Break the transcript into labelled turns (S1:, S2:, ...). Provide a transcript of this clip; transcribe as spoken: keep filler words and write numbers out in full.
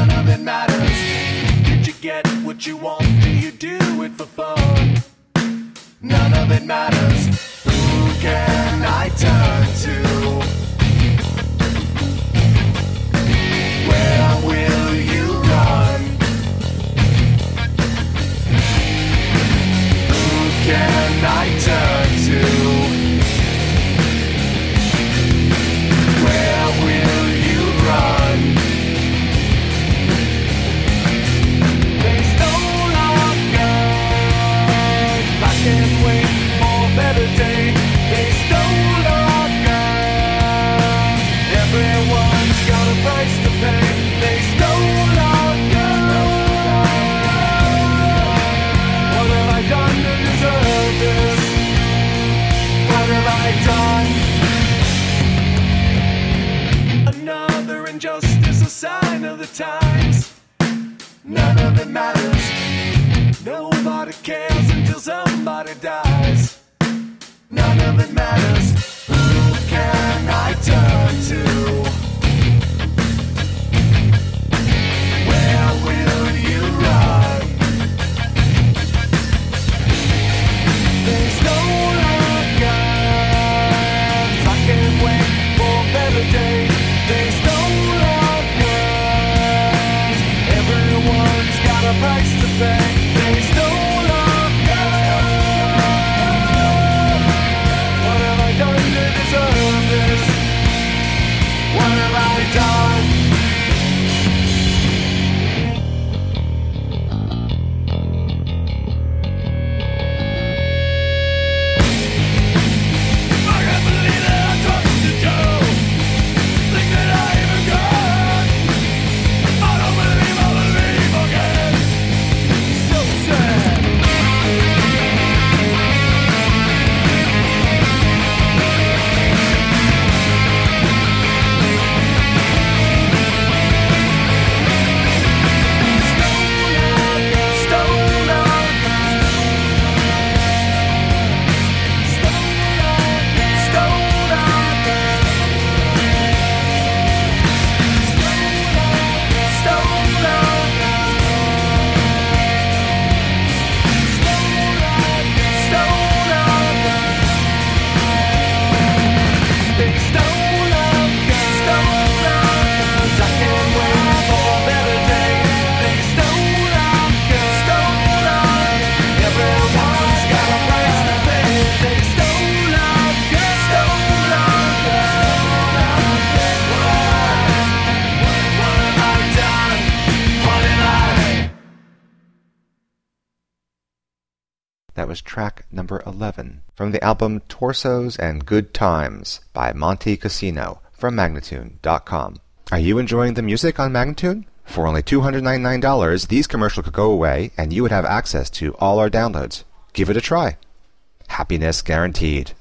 S1: None of it matters. Did you get what you want? Do you do it for fun? None of it matters. Who can I turn to? Where will you run? Who can I turn to? Where will you run? They stole our guns. I can't wait for a better day. They stole our guns. Everyone's got a price to pay. They stole our guns. What have I done to deserve this? What have I done? Another injustice, a sign of the times. None of it matters. Nobody cares until somebody dies. None of it matters. Who can I turn to? Where will you run? They stole our guns. I can't wait for a better day. They stole our guns. Everyone's got a price to pay. They stole our guns. What have I done to deserve this? What have I done? I can't believe that I trusted you. Think that I even got. I don't believe I'll believe again. So sad. Stole our guns. Stole our guns. Stole our guns. Stole our guns. They stole our guns. Stole our guns. I can't wait for a better day. They stole our guns. Stole our guns. Everyone's got a price to pay. They stole our guns. Stole our guns. What have I done? What have I?
S2: That was track number eleven from the album Torsos and Good Times by Monte Cassino from Magnatune dot com. Are you enjoying the music on Magnatune? For only two hundred ninety-nine dollars, these commercials could go away and you would have access to all our downloads. Give it a try. Happiness guaranteed.